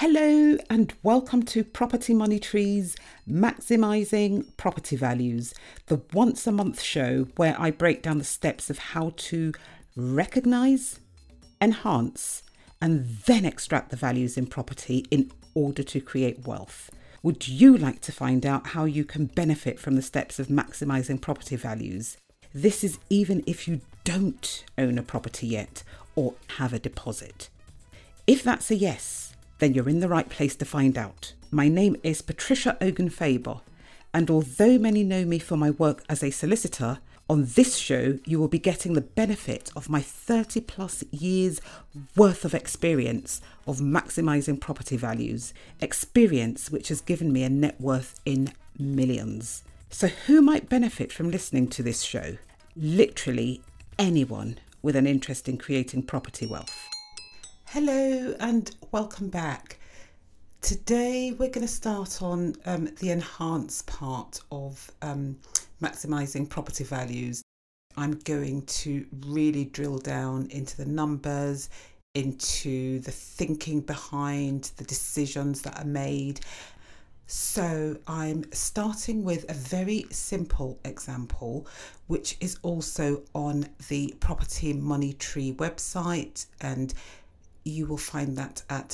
Hello and welcome to Property Money Tree's Maximising Property Values, the once a month show where I break down the steps of how to recognise, enhance and then extract the values in property in order to create wealth. Would you like to find out how you can benefit from the steps of maximising property values? This is even if you don't own a property yet or have a deposit. If that's a yes, then you're in the right place to find out. My name is Patricia Ogunfaber, and although many know me for my work as a solicitor, on this show you will be getting the benefit of my 30 plus years worth of experience of maximising property values, experience which has given me a net worth in millions. So who might benefit from listening to this show? Literally anyone with an interest in creating property wealth. Hello and welcome back. Today we're going to start on the enhanced part of maximising property values. I'm going to really drill down into the numbers, into the thinking behind the decisions that are made. So I'm starting with a very simple example, which is also on the Property Money Tree website, and you will find that at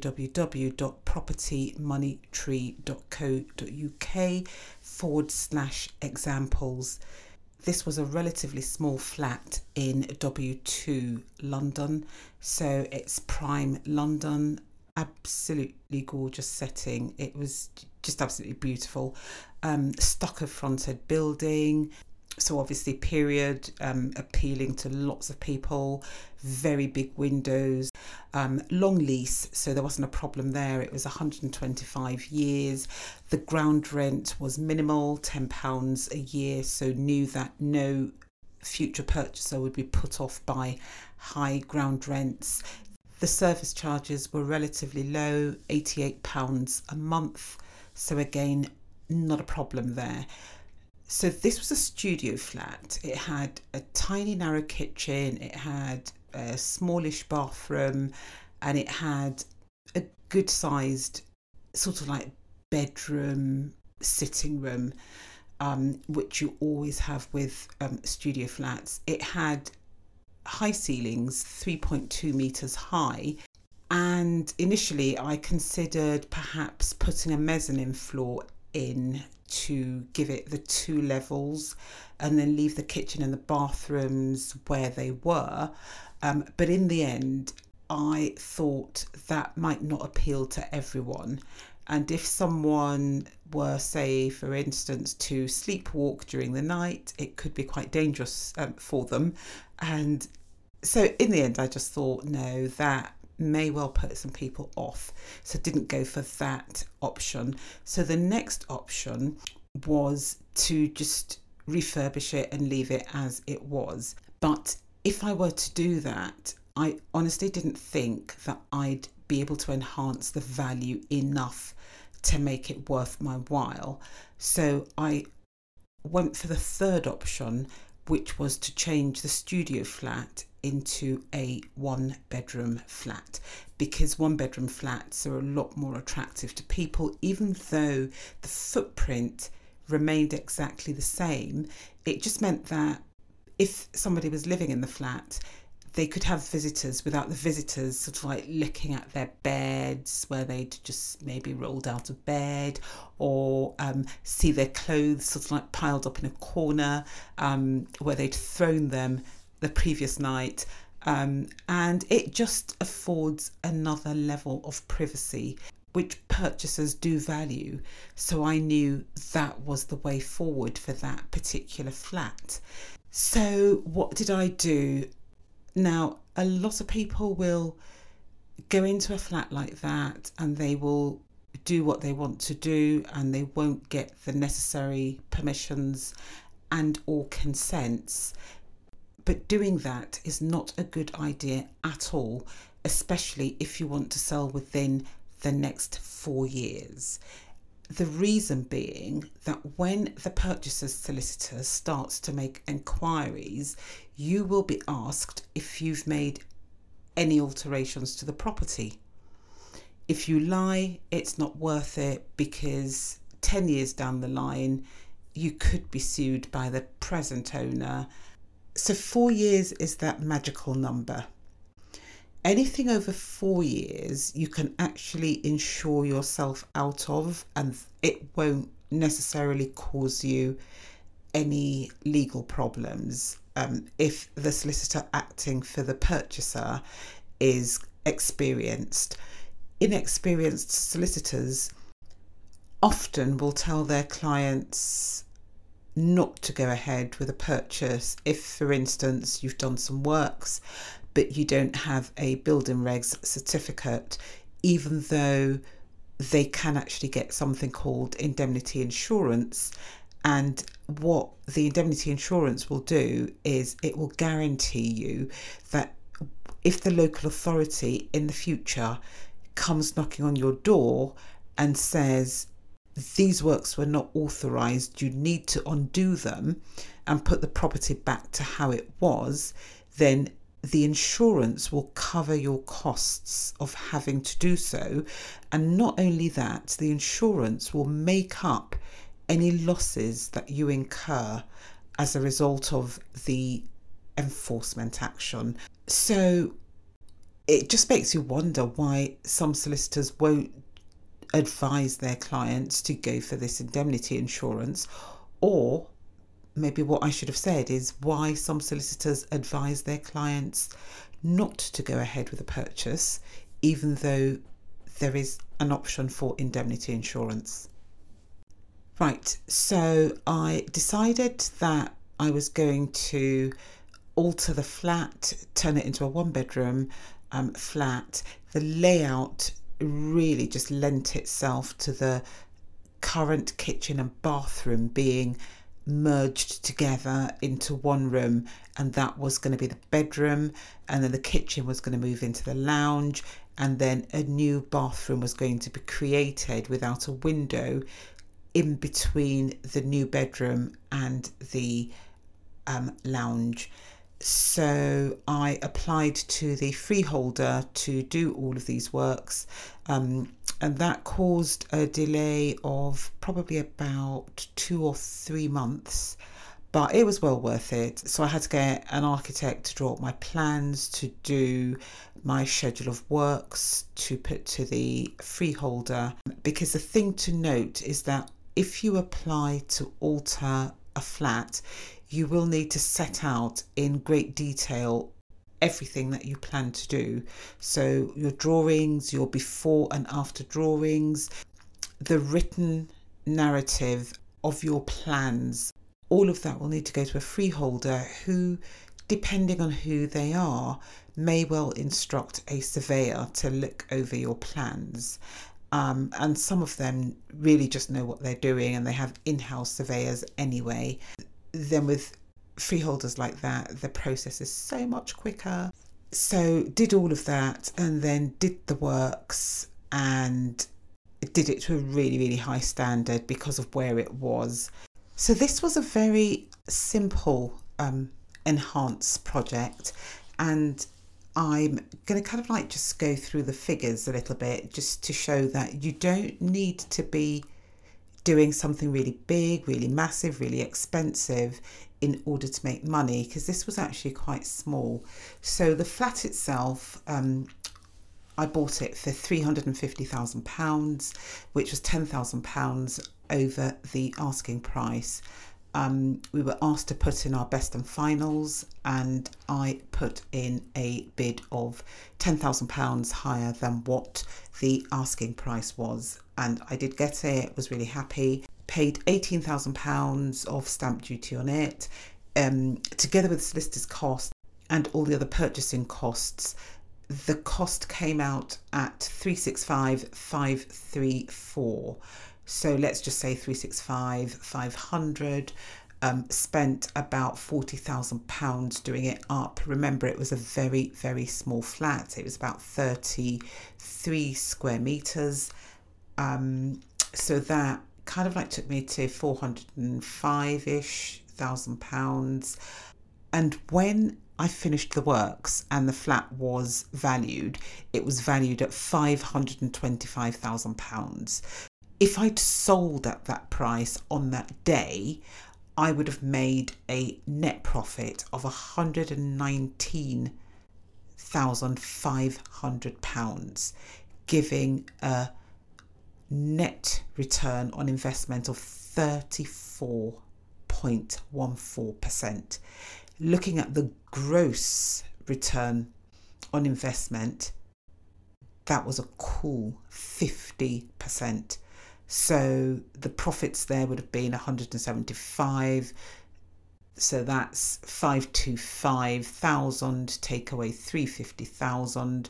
www.propertymoneytree.co.uk/examples. This was a relatively small flat in W2 London, so it's prime London, absolutely gorgeous setting. It was just absolutely beautiful. Stucco fronted building, so obviously period, appealing to lots of people, very big windows, long lease, so there wasn't a problem there. It was 125 years. The ground rent was minimal, £10 a year, so knew that no future purchaser would be put off by high ground rents. The service charges were relatively low, £88 a month, so again, not a problem there. So this was a studio flat. It had a tiny narrow kitchen, it had a smallish bathroom, and it had a good sized sort of like bedroom, sitting room, which you always have with studio flats. It had high ceilings, 3.2 metres high. And initially I considered perhaps putting a mezzanine floor in to give it the 2 levels and then leave the kitchen and the bathrooms where they were. But in the end, I thought that might not appeal to everyone. And if someone were, say, for instance, to sleepwalk during the night, it could be quite dangerous for them. And so in the end, I just thought, no, that may well put some people off, so didn't go for that option. So the next option was to just refurbish it and leave it as it was. But if I were to do that, I honestly didn't think that I'd be able to enhance the value enough to make it worth my while. So I went for the third option, which was to change the studio flat into a 1-bedroom flat, because 1-bedroom flats are a lot more attractive to people. Even though the footprint remained exactly the same, it just meant that if somebody was living in the flat, they could have visitors without the visitors sort of like looking at their beds where they'd just maybe rolled out of bed, or see their clothes sort of like piled up in a corner where they'd thrown them the previous night. And it just affords another level of privacy, which purchasers do value. So I knew that was the way forward for that particular flat. So what did I do? Now, a lot of people will go into a flat like that and they will do what they want to do, and they won't get the necessary permissions and or consents. But doing that is not a good idea at all, especially if you want to sell within the next 4 years. The reason being that when the purchaser's solicitor starts to make enquiries, you will be asked if you've made any alterations to the property. If you lie, it's not worth it, because 10 years down the line, you could be sued by the present owner. So 4 years is that magical number. Anything over 4 years, you can actually insure yourself out of, and it won't necessarily cause you any legal problems if the solicitor acting for the purchaser is experienced. Inexperienced solicitors often will tell their clients not to go ahead with a purchase if, for instance, you've done some works but you don't have a building regs certificate, even though they can actually get something called indemnity insurance. And what the indemnity insurance will do is it will guarantee you that if the local authority in the future comes knocking on your door and says these works were not authorised, you need to undo them and put the property back to how it was, then the insurance will cover your costs of having to do so. And not only that, the insurance will make up any losses that you incur as a result of the enforcement action. So it just makes you wonder why some solicitors won't advise their clients to go for this indemnity insurance, or maybe what I should have said is why some solicitors advise their clients not to go ahead with a purchase, even though there is an option for indemnity insurance. Right, so I decided that I was going to alter the flat, turn it into a one-bedroom flat. The layout really just lent itself to the current kitchen and bathroom being merged together into one room, and that was going to be the bedroom, and then the kitchen was going to move into the lounge, and then a new bathroom was going to be created without a window in between the new bedroom and the lounge. So I applied to the freeholder to do all of these works, and that caused a delay of probably about 2 or 3 months, but it was well worth it. So I had to get an architect to draw up my plans, to do my schedule of works, to put to the freeholder, because the thing to note is that if you apply to alter a flat, you will need to set out in great detail everything that you plan to do. So your drawings, your before and after drawings, the written narrative of your plans, all of that will need to go to a freeholder who, depending on who they are, may well instruct a surveyor to look over your plans. And some of them really just know what they're doing, and they have in-house surveyors anyway. Then with freeholders like that, the process is so much quicker. So did all of that, and then did the works, and did it to a really, really high standard because of where it was. So this was a very simple enhanced project, and I'm going to kind of like just go through the figures a little bit just to show that you don't need to be doing something really big, really massive, really expensive in order to make money, because this was actually quite small. So the flat itself, I bought it for £350,000, which was £10,000 over the asking price. We were asked to put in our best and finals, and I put in a bid of £10,000 higher than what the asking price was, and I did get it. Was really happy. Paid £18,000 of stamp duty on it, together with solicitor's costs and all the other purchasing costs. The cost came out at 365,534. So let's just say 365,500. Spent about £40,000 doing it up. Remember, it was a very, very small flat. It was about 33 square meters. So that kind of like took me to 405-ish thousand pounds. And when I finished the works and the flat was valued, it was valued at £525,000. If I'd sold at that price on that day, I would have made a net profit of £119,500, giving a net return on investment of 34.14%. Looking at the gross return on investment, that was a cool 50%. So the profits there would have been 175. So that's 525,000, take away 350,000.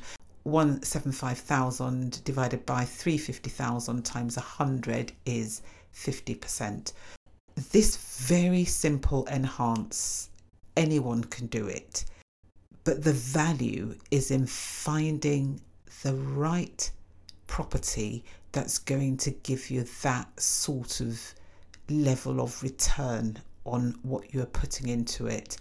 175,000 divided by 350,000 times 100 is 50%. This very simple enhance, anyone can do it, but the value is in finding the right property that's going to give you that sort of level of return on what you're putting into it.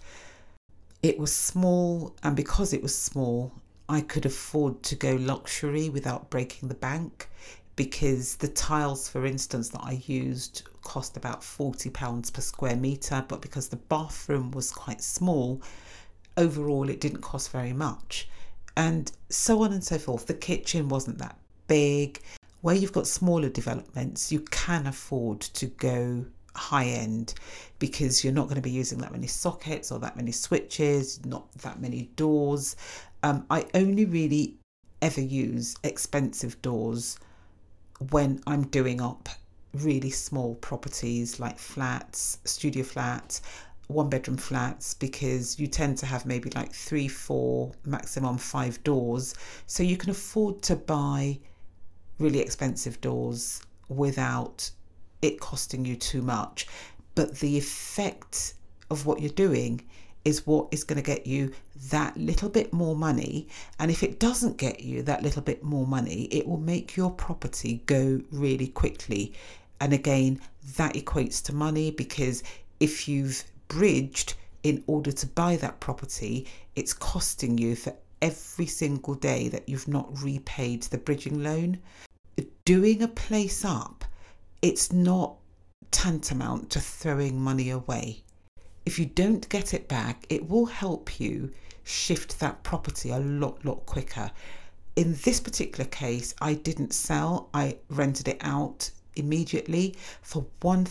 It was small, and because it was small, I could afford to go luxury without breaking the bank, because the tiles, for instance, that I used cost about £40 per square metre, but because the bathroom was quite small, overall it didn't cost very much, and so on and so forth. The kitchen wasn't that big. Where you've got smaller developments, you can afford to go high end because you're not going to be using that many sockets or that many switches, not that many doors. I only really ever use expensive doors when I'm doing up really small properties like flats, studio flats, 1-bedroom flats, because you tend to have maybe like 3, 4, maximum 5 doors. So you can afford to buy really expensive doors without it costing you too much. But the effect of what you're doing is what is going to get you that little bit more money. And if it doesn't get you that little bit more money, it will make your property go really quickly. And again, that equates to money, because if you've bridged in order to buy that property, it's costing you for every single day that you've not repaid the bridging loan. Doing a place up, it's not tantamount to throwing money away. If you don't get it back, it will help you shift that property a lot quicker. In this particular case, I didn't sell. I rented it out immediately for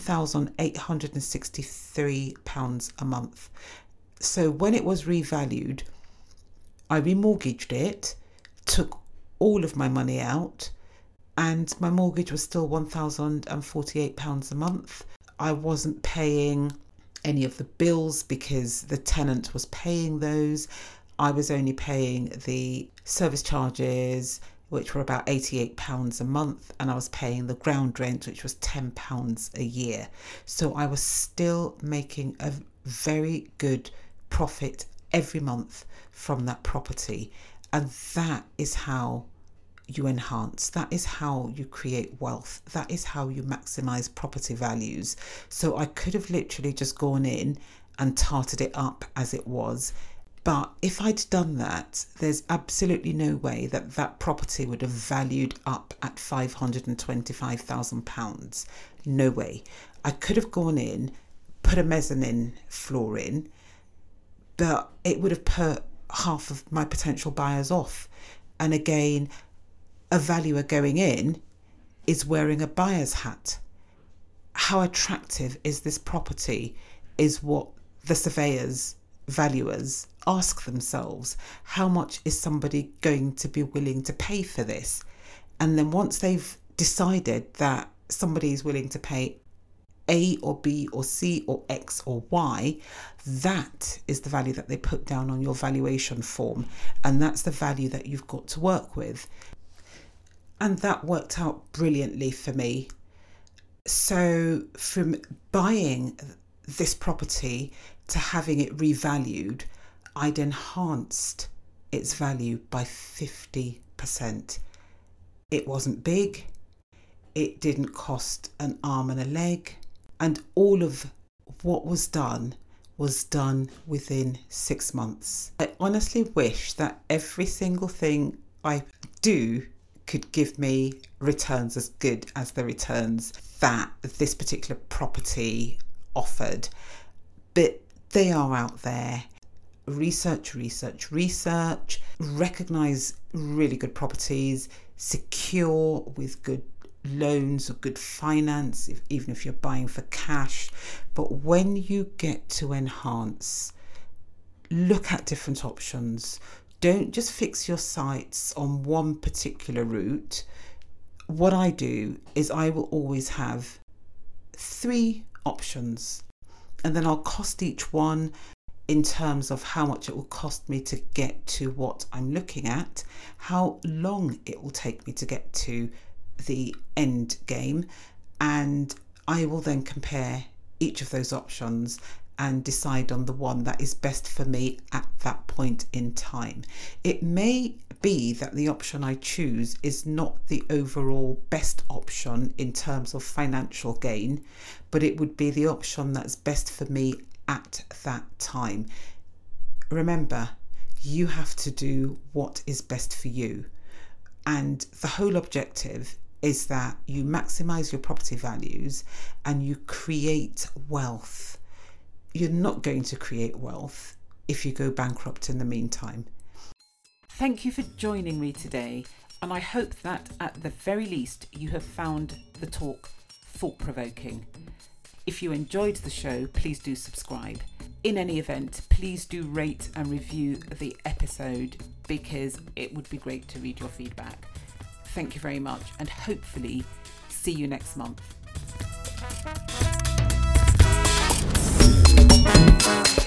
£1,863 a month. So when it was revalued, I remortgaged it, took all of my money out, and my mortgage was still £1,048 a month. I wasn't paying any of the bills because the tenant was paying those. I was only paying the service charges, which were about £88 a month, and I was paying the ground rent, which was £10 a year. So I was still making a very good profit every month from that property. And that is how you enhance. That is how you create wealth. That is how you maximize property values. So I could have literally just gone in and tarted it up as it was. But if I'd done that, there's absolutely no way that that property would have valued up at £525,000. No way. I could have gone in, put a mezzanine floor in, but it would have put half of my potential buyers off. And again, a valuer going in is wearing a buyer's hat. How attractive is this property is what the surveyors, valuers ask themselves. How much is somebody going to be willing to pay for this? And then once they've decided that somebody is willing to pay A or B or C or X or Y, that is the value that they put down on your valuation form. And that's the value that you've got to work with. And that worked out brilliantly for me. So from buying this property to having it revalued, I'd enhanced its value by 50%. It wasn't big. It didn't cost an arm and a leg. And all of what was done was done within 6 months. I honestly wish that every single thing I do could give me returns as good as the returns that this particular property offered. But they are out there. Research, recognise really good properties, secure with good loans or good finance, even if you're buying for cash. But when you get to enhance, look at different options. Don't just fix your sights on one particular route. What I do is I will always have 3 options, and then I'll cost each one in terms of how much it will cost me to get to what I'm looking at, how long it will take me to get to the end game, and I will then compare each of those options and decide on the one that is best for me at that point in time. It may be that the option I choose is not the overall best option in terms of financial gain, but it would be the option that's best for me at that time. Remember, you have to do what is best for you, and the whole objective is that you maximize your property values and you create wealth. You're not going to create wealth if you go bankrupt in the meantime. Thank you for joining me today, and I hope that at the very least you have found the talk thought-provoking. If you enjoyed the show, please do subscribe. In any event, please do rate and review the episode, because it would be great to read your feedback. Thank you very much, and hopefully see you next month.